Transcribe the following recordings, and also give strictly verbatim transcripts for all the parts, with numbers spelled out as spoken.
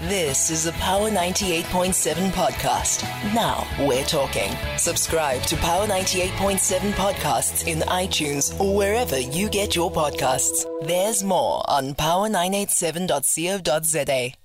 This is a Power ninety-eight point seven podcast. Now we're talking. Subscribe to Power ninety-eight point seven podcasts in iTunes or wherever you get your podcasts. There's more on power nine eight seven dot co dot za.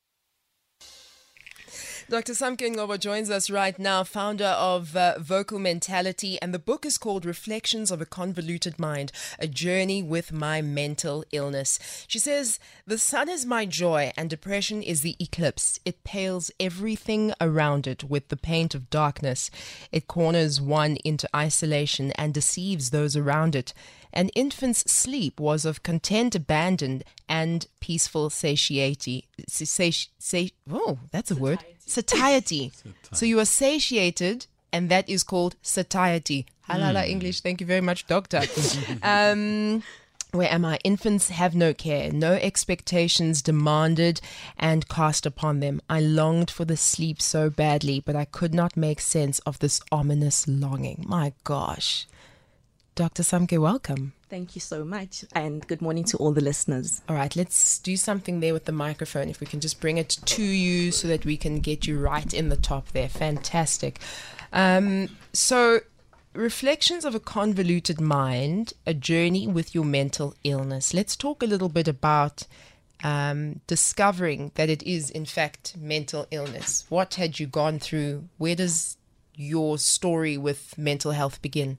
Doctor Samke Ngobo joins us right now, founder of uh, Vocal Mentality, and the book is called Reflections of a Convoluted Mind, A Journey with My Mental Illness. She says, the sun is my joy and depression is the eclipse. It pales everything around it with the paint of darkness. It corners one into isolation and deceives those around it. An infant's sleep was of content abandoned and peaceful satiety. Sati- sati- oh, that's a word. Satiety. So you are satiated, and that is called satiety. Halala mm. English. Thank you very much, doctor. um, where am I? Infants have no care, no expectations demanded and cast upon them. I longed for the sleep so badly, but I could not make sense of this ominous longing. My gosh. Doctor Samke, welcome. Thank you so much, and good morning to all the listeners. All right, let's do something there with the microphone. If we can just bring it to you so that we can get you right in the top there. Fantastic. Um, so, Reflections of a Convoluted Mind, A Journey with Your Mental Illness. Let's talk a little bit about um, discovering that it is, in fact, mental illness. What had you gone through? Where does your story with mental health begin?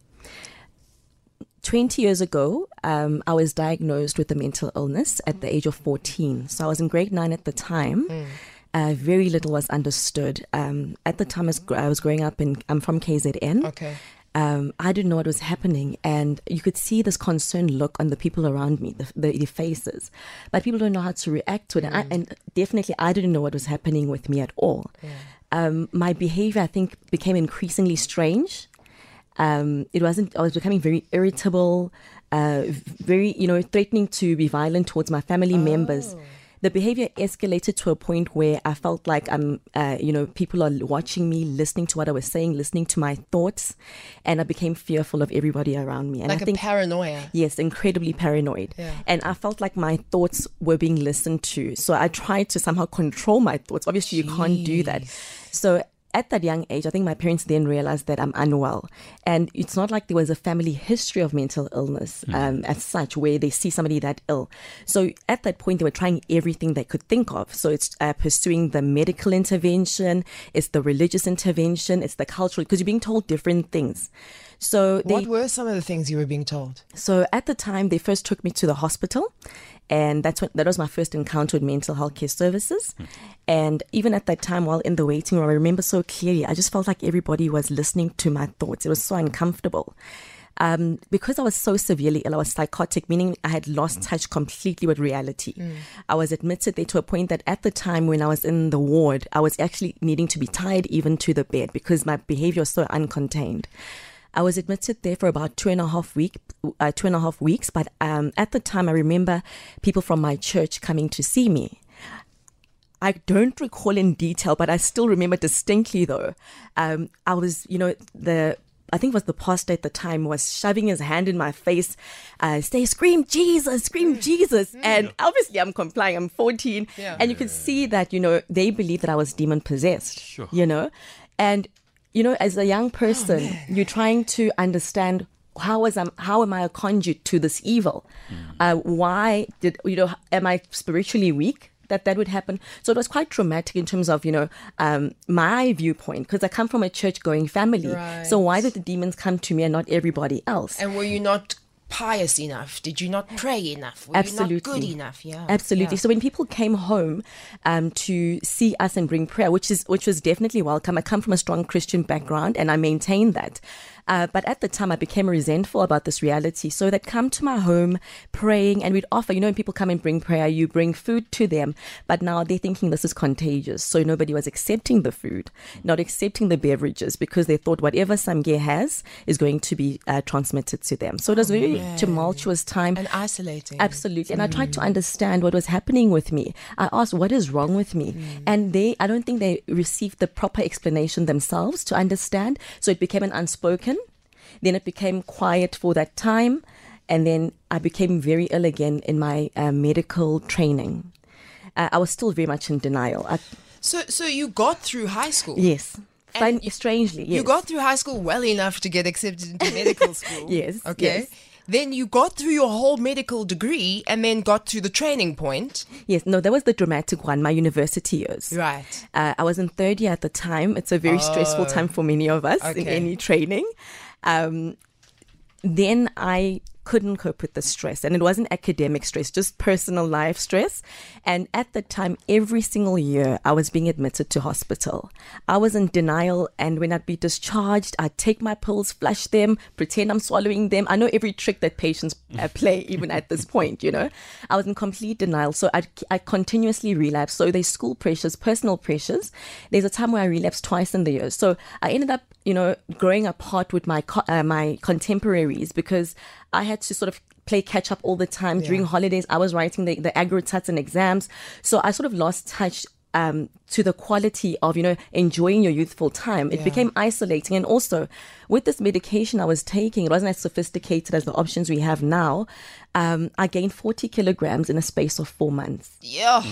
twenty years ago, um, I was diagnosed with a mental illness at the age of fourteen. So I was in grade nine at the time. Mm. Uh, very little was understood. Um, at the time, as I was growing up in, I'm from K Z N. Okay. Um, I didn't know what was happening, and you could see this concerned look on the people around me, the, the, the faces, but people don't know how to react to it. Mm. And, I, and definitely, I didn't know what was happening with me at all. Yeah. Um, my behavior, I think, became increasingly strange. Um, it wasn't, I was becoming very irritable, uh, very, you know, threatening to be violent towards my family oh. members. The behavior escalated to a point where I felt like I'm, uh, you know, people are watching me, listening to what I was saying, listening to my thoughts, and I became fearful of everybody around me. And like I think, a paranoia. Yes, incredibly paranoid. Yeah. And I felt like my thoughts were being listened to. So I tried to somehow control my thoughts. Obviously, Jeez. You can't do that. So at that young age, I think my parents then realized that I'm unwell. And it's not like there was a family history of mental illness mm. um, as such, where they see somebody that ill. So at that point, they were trying everything they could think of. So it's uh, pursuing the medical intervention, it's the religious intervention, it's the cultural, because you're being told different things. So they, what were some of the things you were being told? So at the time, they first took me to the hospital. And that's when, that was my first encounter with mental health care services. Mm. And even at that time, while in the waiting room, I remember so clearly, I just felt like everybody was listening to my thoughts. It was so uncomfortable. Um, because I was so severely ill, I was psychotic, meaning I had lost mm. touch completely with reality. Mm. I was admitted there to a point that at the time when I was in the ward, I was actually needing to be tied even to the bed because my behavior was so uncontained. I was admitted there for about two and a half week, uh, two and a half weeks. But um, at the time, I remember people from my church coming to see me. I don't recall in detail, but I still remember distinctly, though. Um, I was, you know, the I think it was the pastor at the time was shoving his hand in my face, uh, say, scream Jesus, scream Jesus. And obviously I'm complying, I'm fourteen. Yeah. And you could see that, you know, they believed that I was demon possessed, sure. you know, and you know, as a young person, oh, you're trying to understand how is I'm, how am I a conduit to this evil? Mm. Uh, why did, you know, am I spiritually weak that that would happen? So it was quite traumatic in terms of, you know, um, my viewpoint, because I come from a church-going family. Right. So why did the demons come to me and not everybody else? And were you not pious enough? Did you not pray enough? Were Absolutely. you not good enough? Yeah. Absolutely. Yeah. So when people came home um, to see us and bring prayer, which is which was definitely welcome. I come from a strong Christian background and I maintain that. Uh, but at the time, I became resentful about this reality. So they'd come to my home praying, and we'd offer, you know, when people come and bring prayer, you bring food to them. But now they're thinking this is contagious. So nobody was accepting the food, not accepting the beverages, because they thought whatever Samge has is going to be uh, transmitted to them. So it was a very oh, tumultuous time. And isolating. Absolutely. And mm. I tried to understand what was happening with me. I asked, what is wrong with me? Mm. And they, I don't think they received the proper explanation themselves to understand. So it became an unspoken. Then it became quiet for that time. And then I became very ill again in my uh, medical training. uh, I was still very much in denial. I, So, so you got through high school. yes. Fun, you- strangely, yes. You got through high school well enough to get accepted into medical school. Yes, Okay. yes. Then you got through your whole medical degree and then got to the training point. Yes, no, that was the dramatic one, my university years. Right. Uh, I was in third year at the time. It's a very stressful time for many of us in Okay. any training. Um, then I couldn't cope with the stress, and it wasn't academic stress, just personal life stress. And at the time, every single year, I was being admitted to hospital. I was in denial, and when I'd be discharged, I'd take my pills, flush them, pretend I'm swallowing them. I know every trick that patients uh, play, even at this point, you know. I was in complete denial, so I I continuously relapsed. So there's school pressures, personal pressures. There's a time where I relapsed twice in the year. So I ended up, you know, growing apart with my co- uh, my contemporaries because I had to sort of play catch up all the time. Yeah. During holidays, I was writing the, the agrotats and exams. So I sort of lost touch um, to the quality of, you know, enjoying your youthful time. It Yeah. became isolating. And also with this medication I was taking, it wasn't as sophisticated as the options we have now. Um, I gained forty kilograms in a space of four months. Yeah.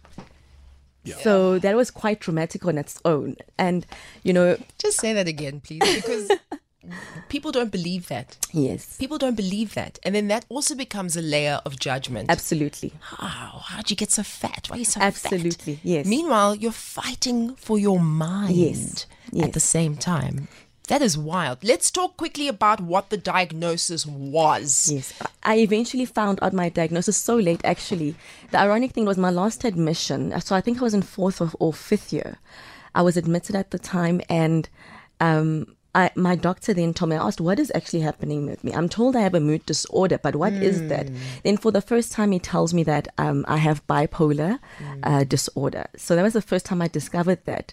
So that was quite traumatic on its own. And, you know, Just say that again, please, because people don't believe that. yes, People don't believe that. And then that also becomes a layer of judgment. absolutely. How? How'd you get so fat? Why are you so Absolutely, fat? yes. Meanwhile, you're fighting for your mind Yes, yes. at the same time. That is wild. Let's talk quickly about what the diagnosis was. Yes, I eventually found out my diagnosis so late, actually. The ironic thing was my last admission, so I think I was in fourth or, or fifth year. I was admitted at the time, and um, I, my doctor then told me, I asked, what is actually happening with me? I'm told I have a mood disorder, but what mm. is that? Then for the first time, he tells me that um, I have bipolar mm. uh, disorder. So that was the first time I discovered that.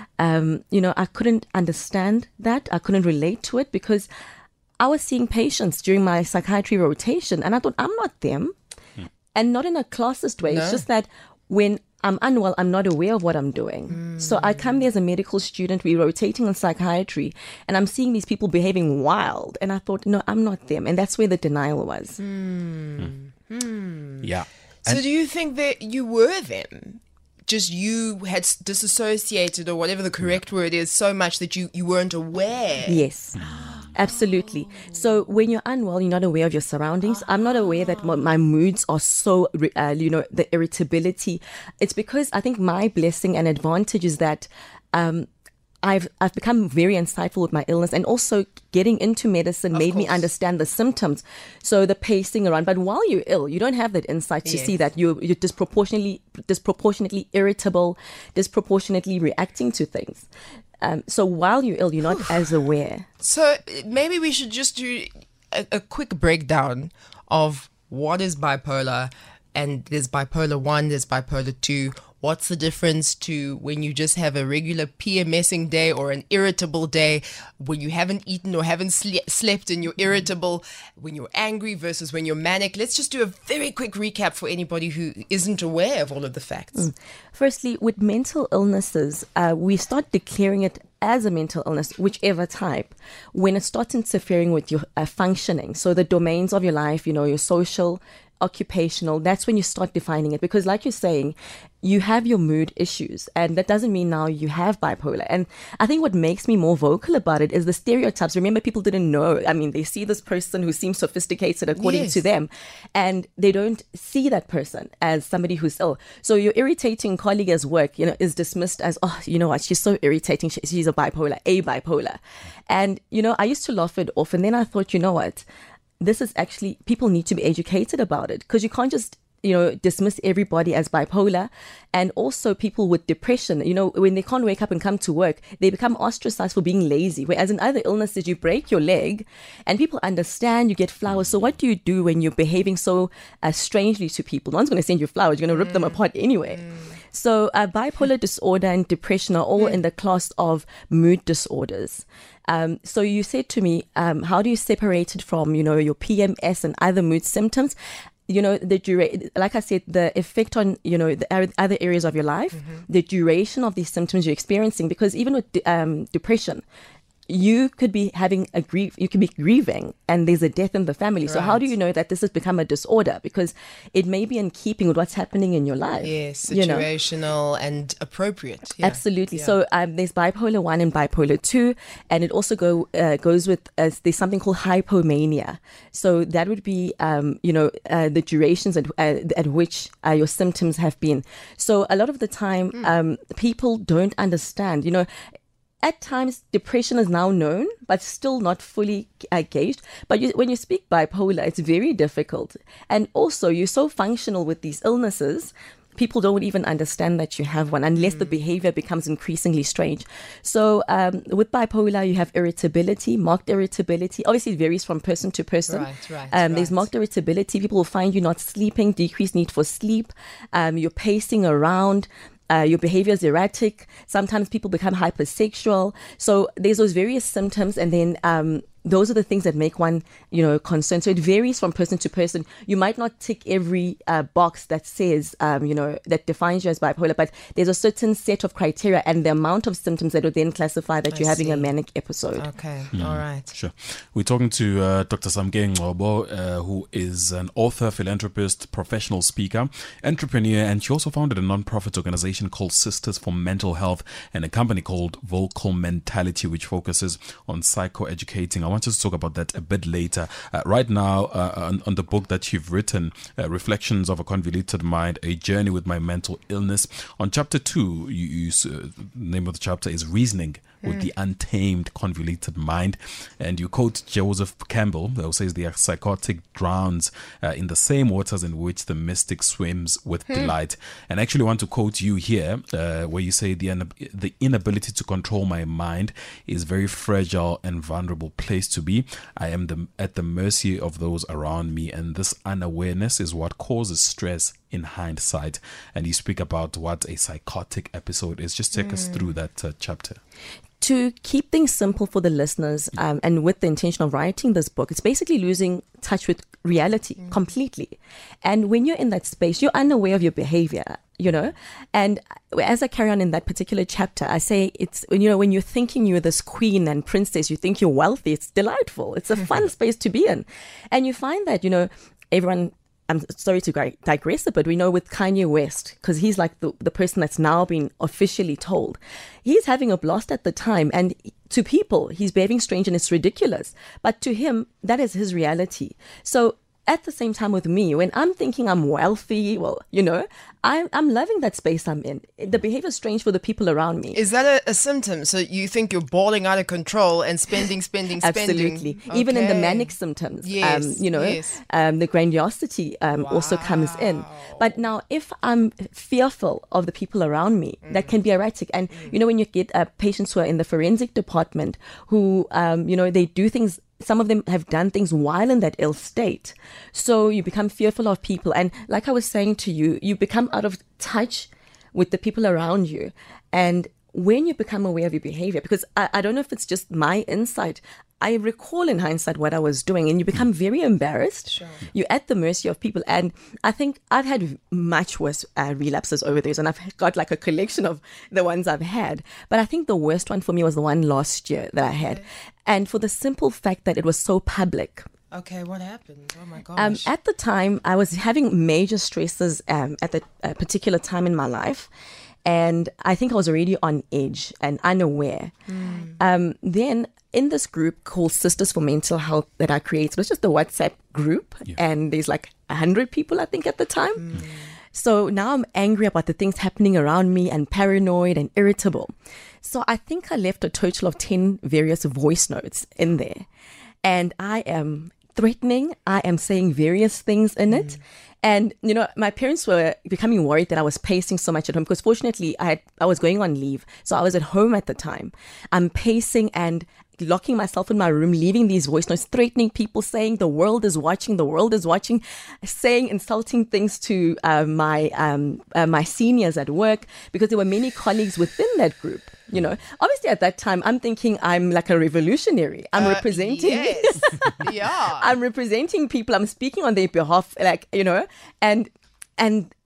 Um, you know, I couldn't understand that. I couldn't relate to it because I was seeing patients during my psychiatry rotation, and I thought, I'm not them. Mm. And not in a classist way. No. It's just that when I'm unwell, I'm not aware of what I'm doing. Mm. So I come there as a medical student, we're rotating in psychiatry, and I'm seeing these people behaving wild. And I thought, no, I'm not them. And that's where the denial was. Mm. Mm. Yeah. So do you think that you were them? Just you had s- disassociated, or whatever the correct word is, so much that you, you weren't aware? Yes. Absolutely. So when you're unwell, you're not aware of your surroundings. I'm not aware that my, my moods are so, uh, you know, the irritability. It's because I think my blessing and advantage is that um, I've I've become very insightful with my illness, and also getting into medicine Of made me course. understand the symptoms. So the pacing around. But while you're ill, you don't have that insight to Yes. see that you're, you're disproportionately disproportionately irritable, disproportionately reacting to things. Um, so while you're ill, you're not as aware. So maybe we should just do a, a quick breakdown of what is bipolar. And there's bipolar one, there's bipolar two. What's the difference to when you just have a regular PMSing day or an irritable day, when you haven't eaten or haven't sle- slept and you're irritable, when you're angry versus when you're manic? Let's just do a very quick recap for anybody who isn't aware of all of the facts. Mm. Firstly, with mental illnesses, uh, we start declaring it as a mental illness, whichever type, when it starts interfering with your uh, functioning. So the domains of your life, you know, your social, occupational, that's when you start defining it. Because like you're saying, you have your mood issues, and that doesn't mean now you have bipolar. And I think what makes me more vocal about it is the stereotypes. Remember, people didn't know. I mean, they see this person who seems sophisticated according Yes. to them, and they don't see that person as somebody who's ill. So your irritating colleague at work, you know, is dismissed as, oh, you know what, she's so irritating. She, she's a bipolar, a bipolar. And, you know, I used to laugh it off, and then I thought, you know what, this is actually, people need to be educated about it, because you can't just, you know, dismiss everybody as bipolar. And also people with depression, you know, when they can't wake up and come to work, they become ostracized for being lazy. Whereas in other illnesses, you break your leg and people understand, you get flowers. So what do you do when you're behaving so uh, strangely to people? No one's going to send you flowers. You're going to rip them apart anyway. So uh, bipolar disorder and depression are all in the class of mood disorders. Um, so you said to me, um, how do you separate it from, you know, your P M S and other mood symptoms? You know, the dura- like I said, the effect on, you know, the ar- other areas of your life, mm-hmm. the duration of these symptoms you're experiencing, because even with de- um, depression, you could be having a grief, you could be grieving and there's a death in the family. So how do you know that this has become a disorder? Because it may be in keeping with what's happening in your life. Yes, you know? situational and appropriate. Yeah. Absolutely. Yeah. So um, there's bipolar one and bipolar two, and it also go uh, goes with, uh, there's something called hypomania. So that would be, um, you know, uh, the durations at, uh, at which uh, your symptoms have been. So a lot of the time, mm. um, people don't understand, you know, at times, depression is now known, but still not fully uh, gauged. But you, when you speak bipolar, it's very difficult. And also, you're so functional with these illnesses, people don't even understand that you have one unless mm. the behavior becomes increasingly strange. So um, with bipolar, you have irritability, marked irritability. Obviously, it varies from person to person. Right, right, um, right. There's marked irritability. People will find you not sleeping, decreased need for sleep. Um, you're pacing around. Uh, your behavior is erratic. Sometimes people become hypersexual. So there's those various symptoms, and then um, those are the things that make one, you know, concerned. So it varies from person to person. You might not tick every uh, box that says, um, you know, that defines you as bipolar, but there's a certain set of criteria and the amount of symptoms that would then classify that I you're having see. a manic episode. Okay, Mm, all right. Sure. We're talking to uh, Doctor Samke Ngcobo, uh, who is an author, philanthropist, professional speaker, entrepreneur, and she also founded a non-profit organization called Sisters for Mental Health and a company called Vocal Mentality, which focuses on psychoeducating. I want us to talk about that a bit later. Uh, right now, uh, on, on the book that you've written, uh, Reflections of a Convoluted Mind, A Journey with My Mental Illness. On chapter two, you, you uh, the name of the chapter is Reasoning with the Untamed Convoluted Mind. And you quote Joseph Campbell, who says the psychotic drowns uh, in the same waters in which the mystic swims with delight. And I actually want to quote you here, uh, where you say the, the inability to control my mind is a very fragile and vulnerable place to be. I am the, at the mercy of those around me, and this unawareness is what causes stress in hindsight. And you speak about what a psychotic episode is. Just take mm. us through that uh, chapter. To keep things simple for the listeners, um, and with the intention of writing this book, it's basically losing touch with reality mm. completely. And when you're in that space, you're unaware of your behavior, you know. And as I carry on in that particular chapter, I say it's, you know, when you're thinking you're this queen and princess, you think you're wealthy, it's delightful. It's a fun space to be in. And you find that, you know, everyone... I'm sorry to digress, but we know with Kanye West, because he's like the, the person that's now been officially told, he's having a blast at the time. And to people, he's behaving strange and it's ridiculous. But to him, that is his reality. So at the same time with me, when I'm thinking I'm wealthy, well, you know, I'm, I'm loving that space I'm in. The behavior is strange for the people around me. Is that a, a symptom? So you think you're balling out of control and spending, spending, spending? Absolutely. Okay. Even in the manic symptoms, yes, um, you know, yes. um, the grandiosity um, wow. also comes in. But now if I'm fearful of the people around me, mm. that can be erratic. And, mm. you know, when you get uh, patients who are in the forensic department who, um, you know, they do things, some of them have done things while in that ill state. So you become fearful of people. And like I was saying to you, you become out of touch with the people around you. And when you become aware of your behavior, because I, I don't know if it's just my insight, I recall in hindsight what I was doing, and you become very embarrassed. Sure. You're at the mercy of people. And I think I've had much worse uh, relapses over those, and I've got like a collection of the ones I've had. But I think the worst one for me was the one last year that I had. Okay. And for the simple fact that it was so public. Okay, what happened? Oh my gosh. Um, at the time, I was having major stresses um, at that uh, particular time in my life. And I think I was already on edge and unaware. Mm. Um, then in this group called Sisters for Mental Health that I created, it was just a WhatsApp group. Yeah. And there's like one hundred people, I think, at the time. Mm. So now I'm angry about the things happening around me and paranoid and irritable. So I think I left a total of ten various voice notes in there. And I am threatening. I am saying various things in it. Mm. And, you know, my parents were becoming worried that I was pacing so much at home because fortunately I had, I was going on leave. So I was at home at the time. I'm pacing and locking myself in my room, leaving these voice notes, threatening people, saying the world is watching, the world is watching, saying insulting things to uh, my um, uh, my seniors at work, because there were many colleagues within that group. You know, obviously at that time, I'm thinking I'm like a revolutionary. I'm uh, representing. Yes. Yeah. I'm representing people. I'm speaking on their behalf, like, you know, and and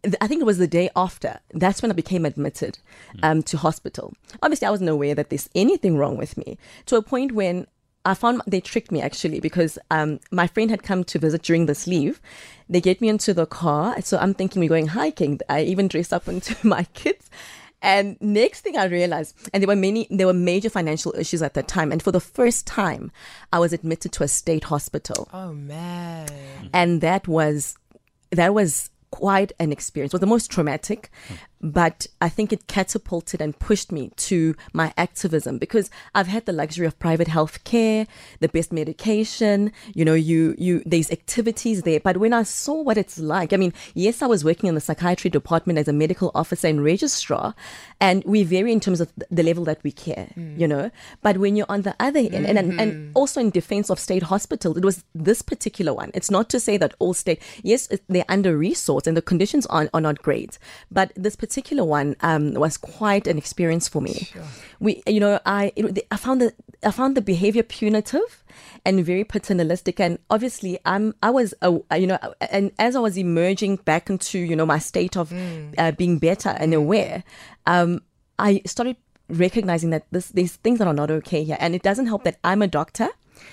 I think it was the day after. That's when I became admitted um, to hospital. Obviously, I wasn't aware that there's anything wrong with me, to a point when I found they tricked me actually, because um, my friend had come to visit during this leave. They get me into the car. So I'm thinking we're going hiking. I even dressed up into my kids. And next thing I realized, and there were many, there were major financial issues at that time. And for the first time, I was admitted to a state hospital. Oh, man. And that was, that was quite an experience. It was the most traumatic, but I think it catapulted and pushed me to my activism, because I've had the luxury of private health care, the best medication, you know, you, you, there's activities there. But when I saw what it's like, I mean, yes, I was working in the psychiatry department as a medical officer and registrar, and we vary in terms of the level that we care, mm. you know, but when you're on the other end, mm-hmm. and, and, and also in defense of state hospitals, it was this particular one. It's not to say that all state, yes, they're under-resourced and the conditions are, are not great, but this particular one um, was quite an experience for me. Sure. We, you know, I, it, I found the, I found the behavior punitive and very paternalistic, and obviously, I'm, I was, uh, you know, and as I was emerging back into, you know, my state of mm. uh, being better and aware, um, I started recognizing that this, these things that are not okay here, and it doesn't help that I'm a doctor.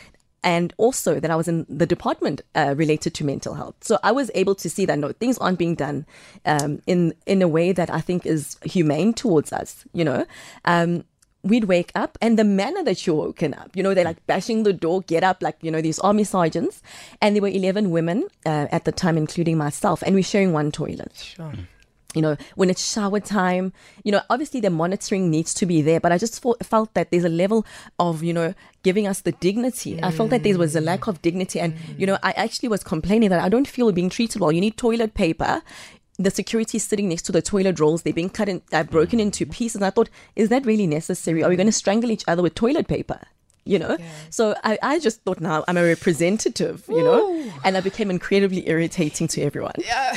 And also that I was in the department uh, related to mental health. So I was able to see that, no, things aren't being done um, in, in a way that I think is humane towards us, you know. Um, we'd wake up, and the manner that you're woken up, you know, they're like bashing the door, get up, like, you know, these army sergeants. And there were eleven women uh, at the time, including myself, and we're sharing one toilet. Sure. You know, when it's shower time, you know, obviously the monitoring needs to be there, but I just felt, felt that there's a level of, you know, giving us the dignity. Mm. I felt that there was a lack of dignity. And, mm. you know, I actually was complaining that I don't feel being treated well. You need toilet paper. The security is sitting next to the toilet rolls. They're being cut and uh, broken into pieces. And I thought, is that really necessary? Are we going to strangle each other with toilet paper? You know, yeah. So I, I just thought, now I'm a representative, you Ooh. know, and I became incredibly irritating to everyone. Yeah.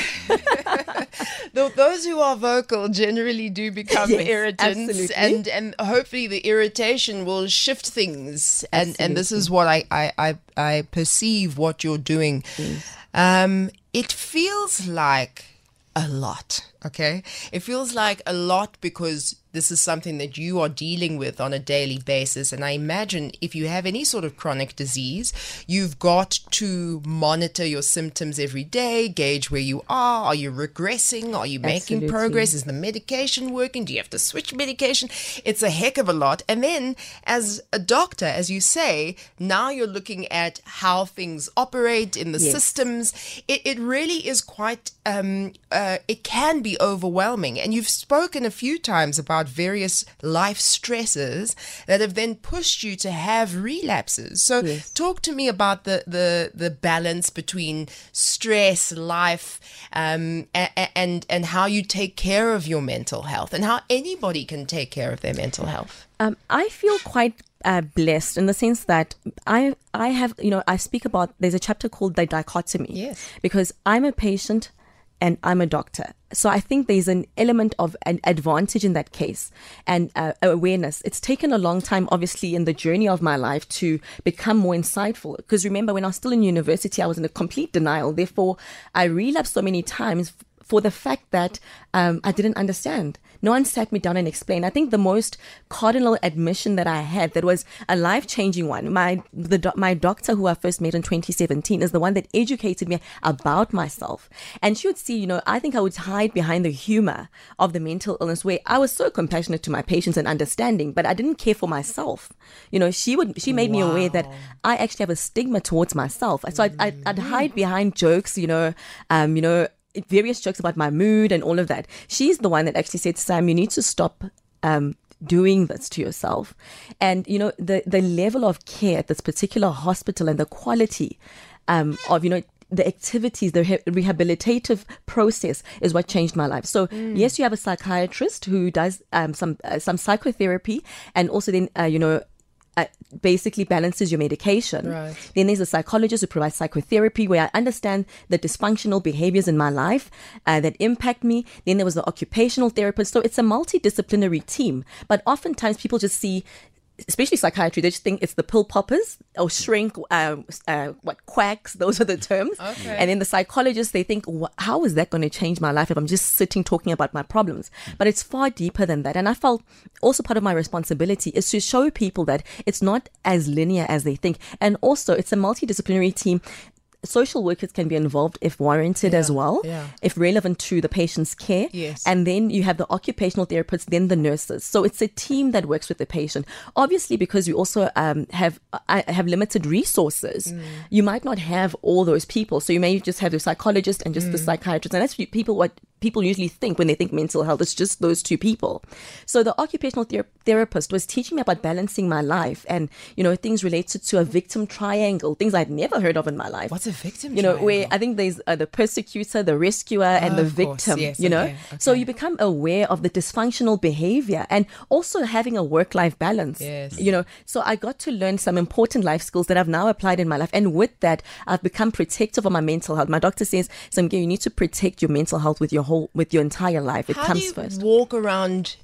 Those who are vocal generally do become yes, irritants, absolutely. and and hopefully the irritation will shift things. And absolutely. and this is what I, I, I, I perceive what you're doing. Yes. Um, it feels like a lot. Okay. It feels like a lot because this is something that you are dealing with on a daily basis. And I imagine if you have any sort of chronic disease, you've got to monitor your symptoms every day, gauge where you are. Are you regressing? Are you making Absolutely. progress? Is the medication working? Do you have to switch medication? It's a heck of a lot. And then as a doctor, as you say, now you're looking at how things operate in the yes. systems. It, it really is quite, um, uh, it can be overwhelming. And you've spoken a few times about various life stresses that have then pushed you to have relapses. So yes. talk to me about the, the, the balance between stress, life, um, and, and, and how you take care of your mental health and how anybody can take care of their mental health. Um, I feel quite uh, blessed in the sense that I, I have, you know, I speak about, there's a chapter called The Dichotomy. Yes. Because I'm a patient and I'm a doctor. So I think there's an element of an advantage in that case and uh, awareness. It's taken a long time, obviously, in the journey of my life to become more insightful. Because remember, when I was still in university, I was in a complete denial. Therefore, I relapsed so many times for the fact that um, I didn't understand. No one sat me down and explained. I think the most cardinal admission that I had that was a life-changing one, my the do- my doctor who I first met in twenty seventeen is the one that educated me about myself. And she would see, you know, I think I would hide behind the humor of the mental illness where I was so compassionate to my patients and understanding, but I didn't care for myself. You know, she would she made wow. me aware that I actually have a stigma towards myself. So I'd, I'd, I'd hide behind jokes, you know, um, you know, various jokes about my mood and all of that. She's the one that actually said, Sam, you need to stop um, doing this to yourself. And, you know, the, the level of care at this particular hospital and the quality um, of, you know, the activities, the re- rehabilitative process is what changed my life. So mm. yes, you have a psychiatrist who does um, some uh, some psychotherapy and also then, uh, you know, Uh, basically balances your medication. Right. Then there's a psychologist who provides psychotherapy where I understand the dysfunctional behaviors in my life uh, that impact me. Then there was the occupational therapist. So it's a multidisciplinary team. But oftentimes people just see especially psychiatry, they just think it's the pill poppers or shrink, um, uh, what, quacks, those are the terms. Okay. And then the psychologists, they think, how is that going to change my life if I'm just sitting talking about my problems? But it's far deeper than that. And I felt also part of my responsibility is to show people that it's not as linear as they think. And also, it's a multidisciplinary team. Social workers can be involved if warranted Yeah, as well, yeah. if relevant to the patient's care. Yes. And then you have the occupational therapists, then the nurses. So it's a team that works with the patient. Obviously, because we also um, have uh, have limited resources, mm. you might not have all those people. So you may just have the psychologist and just mm. the psychiatrist. And that's what people what people usually think when they think mental health. It's just those two people. So the occupational ther- therapist was teaching me about balancing my life and, you know, things related to a victim triangle, things I'd never heard of in my life. What's a victim You know, triangle? where I think there's uh, the persecutor, the rescuer, and Oh, the of course. victim, Yes, you know. okay, okay. So you become aware of the dysfunctional behavior and also having a work-life balance. Yes. You know, so I got to learn some important life skills that I've now applied in my life. And with that, I've become protective of my mental health. My doctor says, Samke, you need to protect your mental health with your whole, with your entire life. It How comes do you first. walk around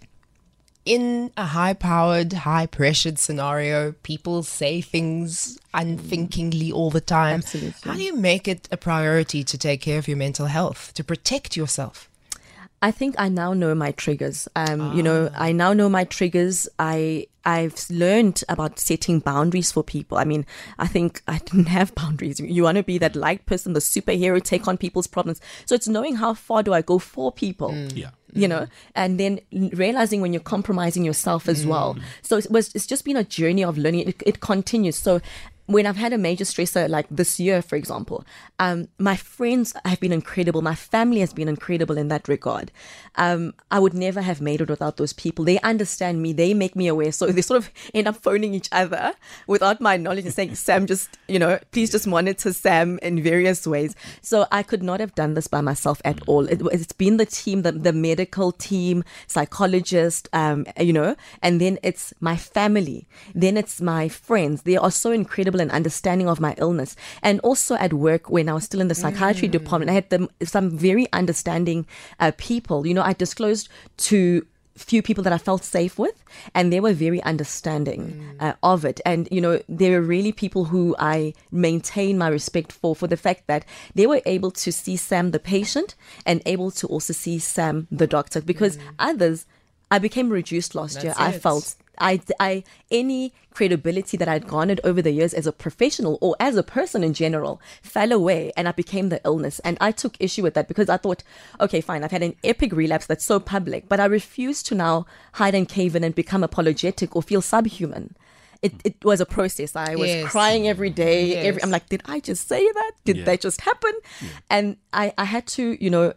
in a high-powered, high-pressured scenario? People say things unthinkingly all the time. Absolutely. How do you make it a priority to take care of your mental health, to protect yourself? I think I now know my triggers. Um, ah. You know, I now know my triggers. I I've learned about setting boundaries for people. I mean, I think I didn't have boundaries. You want to be that light person, the superhero, take on people's problems. So it's knowing how far do I go for people. Mm. Yeah. You know, and then realizing when you're compromising yourself as mm. well. So it was, it's just been a journey of learning. It, it continues. So when I've had a major stressor like this year, for example, um, my friends have been incredible. My family has been incredible in that regard. Um, I would never have made it without those people. They understand me. They make me aware. So they sort of end up phoning each other without my knowledge and saying, Sam, just, you know, please just monitor Sam in various ways. So I could not have done this by myself at all. It, it's been the team, the, the medical team, psychologist, um, you know, and then it's my family. Then it's my friends. They are so incredible and understanding of my illness. And also at work, when I was still in the psychiatry mm. department, I had them, some very understanding uh, people. You know, I disclosed to few people that I felt safe with, and they were very understanding mm. uh, of it. And, you know, they were really people who I maintain my respect for, for the fact that they were able to see Sam the patient and able to also see Sam the doctor, because mm. others, I became reduced last That's year. It. I felt I, I, any credibility that I'd garnered over the years as a professional or as a person in general fell away, and I became the illness. And I took issue with that because I thought, okay, fine, I've had an epic relapse that's so public, but I refuse to now hide and cave in and become apologetic or feel subhuman. It it was a process. I was yes. crying every day. Yes. Every, I'm like, did I just say that? Did yeah. that just happen? Yeah. And I, I had to, you know,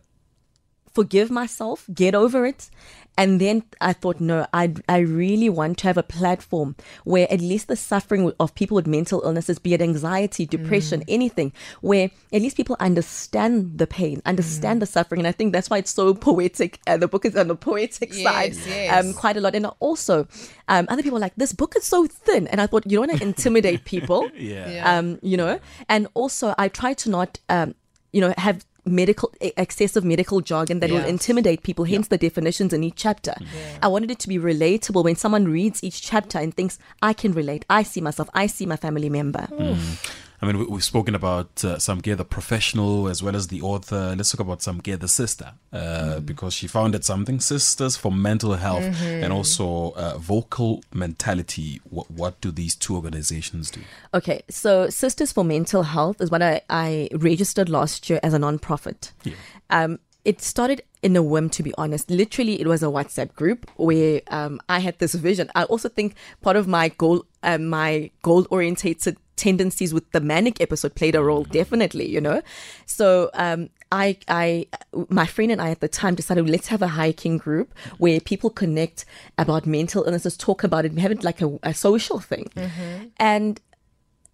forgive myself, get over it. And then I thought, no, I I really want to have a platform where at least the suffering of people with mental illnesses, be it anxiety, depression, mm. anything, where at least people understand the pain, understand mm. the suffering. And I think that's why it's so poetic. Uh, the book is on the poetic yes, side yes. um, quite a lot. And also, um, other people are like, this book is so thin. And I thought, you don't want to intimidate people, yeah. yeah. Um, you know. And also, I try to not, um, you know, have medical excessive medical jargon that yeah. will intimidate people, hence yeah. the definitions in each chapter. Yeah. I wanted it to be relatable when someone reads each chapter and thinks, I can relate, I see myself, I see my family member. Mm. I mean, we, we've spoken about uh, Samke, the professional, as well as the author. Let's talk about Samke, the sister, uh, mm. because she founded something, Sisters for Mental Health, mm-hmm. and also uh, Vocal Mentality. What, what do these two organizations do? Okay, so Sisters for Mental Health is what I, I registered last year as a non-profit. Yeah. Um, it started in a whim, to be honest. Literally, it was a WhatsApp group where um, I had this vision. I also think part of my goal, uh, my goal-orientated tendencies with the manic episode played a role, definitely, you know. So um, I, I, my friend and I at the time decided, let's have a hiking group where people connect about mental illnesses, talk about it, have it like a, a social thing. Mm-hmm. And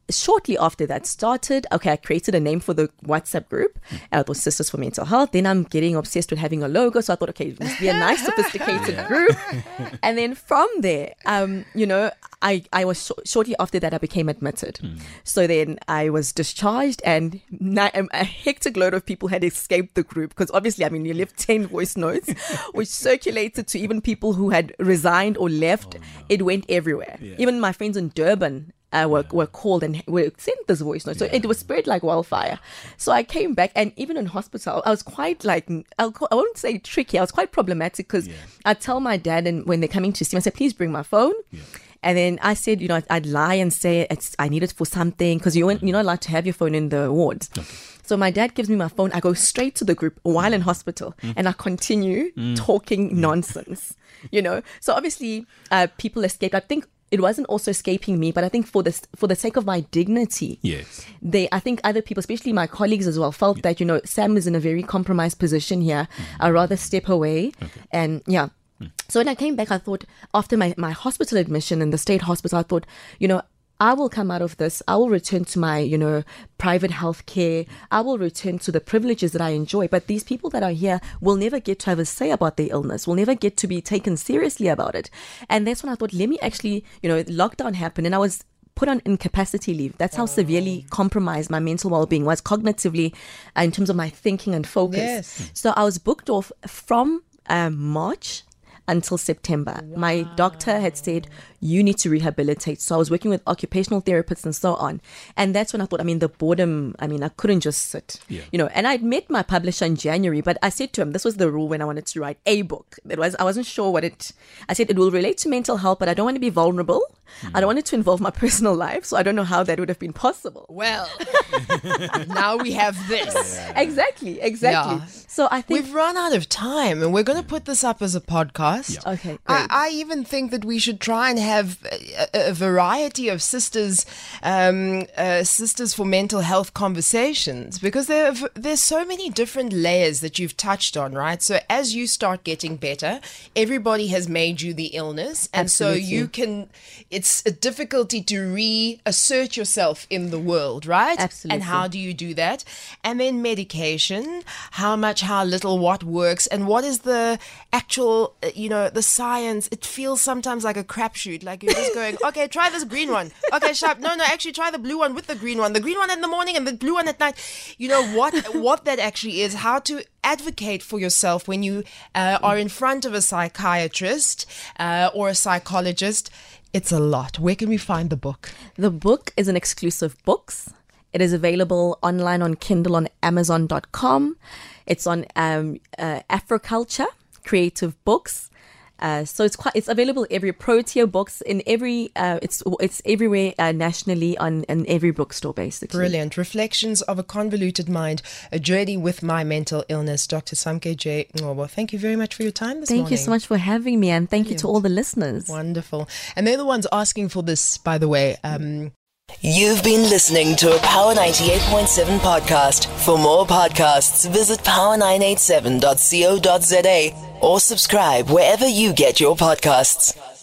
shortly after that started, okay, I created a name for the WhatsApp group. Uh, it was Sisters for Mental Health. Then I'm getting obsessed with having a logo. So I thought, okay, it must be a nice, sophisticated yeah. group. And then from there, um, you know, I, I was sh- shortly after that, I became admitted. Mm. So then I was discharged, and ni- a hectic load of people had escaped the group because obviously, I mean, you left ten voice notes, which circulated to even people who had resigned or left. Oh, no. It went everywhere. Yeah. Even my friends in Durban Uh, were, yeah. were called and were sent this voice note. So yeah. it was spread like wildfire. So I came back, and even in hospital, I was quite like, I'll, I won't say tricky, I was quite problematic because yeah. I'd tell my dad, and when they're coming to see me, I said, please bring my phone. Yeah. And then I said, you know, I'd lie and say it's, I need it for something because you, you're not allowed to have your phone in the wards. Okay. So my dad gives me my phone. I go straight to the group while in hospital mm. and I continue mm. talking nonsense, you know. So obviously uh, people escaped. I think it wasn't also escaping me, but I think for this, for the sake of my dignity, yes, they, I think other people, especially my colleagues as well, felt yeah. that, you know, Sam is in a very compromised position here. Mm. I'd rather step away. Okay. And yeah. Mm. So when I came back, I thought after my, my hospital admission in the state hospital, I thought, you know, I will come out of this. I will return to my, you know, private health care. I will return to the privileges that I enjoy. But these people that are here will never get to have a say about their illness, will never get to be taken seriously about it. And that's when I thought, let me actually, you know, lockdown happened and I was put on incapacity leave. That's how oh. severely compromised my mental well-being was cognitively uh, in terms of my thinking and focus. Yes. So I was booked off from um, March until September. Wow. My doctor had said, you need to rehabilitate. So I was working with occupational therapists and so on. And that's when I thought, I mean, the boredom, I mean, I couldn't just sit, yeah. you know, and I'd met my publisher in January, but I said to him, this was the rule when I wanted to write a book. It was, I wasn't sure what it, I said, it will relate to mental health, but I don't want to be vulnerable. Mm. I don't want it to involve my personal life. So I don't know how that would have been possible. Well, now we have this. Yeah. Exactly, exactly. Yeah. So I think we've run out of time and we're going to put this up as a podcast. Yeah. Okay, great. I, I even think that we should try and have a, a variety of sisters, um, uh, sisters for mental health conversations, because there have, there's so many different layers that you've touched on, right? So as you start getting better, everybody has made you the illness, and Absolutely. so you can. It's a difficulty to reassert yourself in the world, right? Absolutely. And how do you do that? And then medication, how much, how little, what works, and what is the actual, you know, the science. It feels sometimes like a crapshoot, like you're just going, okay, try this green one. Okay, sharp. No, no, actually try the blue one with the green one. The green one in the morning and the blue one at night. You know, what, what that actually is, how to advocate for yourself when you uh, are in front of a psychiatrist uh, or a psychologist. It's a lot. Where can we find the book? The book is an exclusive books. It is available online on Kindle on amazon dot com. It's on um, uh, Afroculture, Creative Books. Uh, so it's quite, it's available every Protea Books in every, uh, it's, it's everywhere uh, nationally on in every bookstore basically. Brilliant. Reflections of a Convoluted Mind, a journey with my mental illness. Doctor Samke J. Ngcobo, thank you very much for your time this thank morning. Thank you so much for having me, and thank Brilliant. you to all the listeners. Wonderful. And they're the ones asking for this, by the way. Um, You've been listening to a Power ninety-eight point seven podcast. For more podcasts, visit power nine eight seven dot co dot za or subscribe wherever you get your podcasts.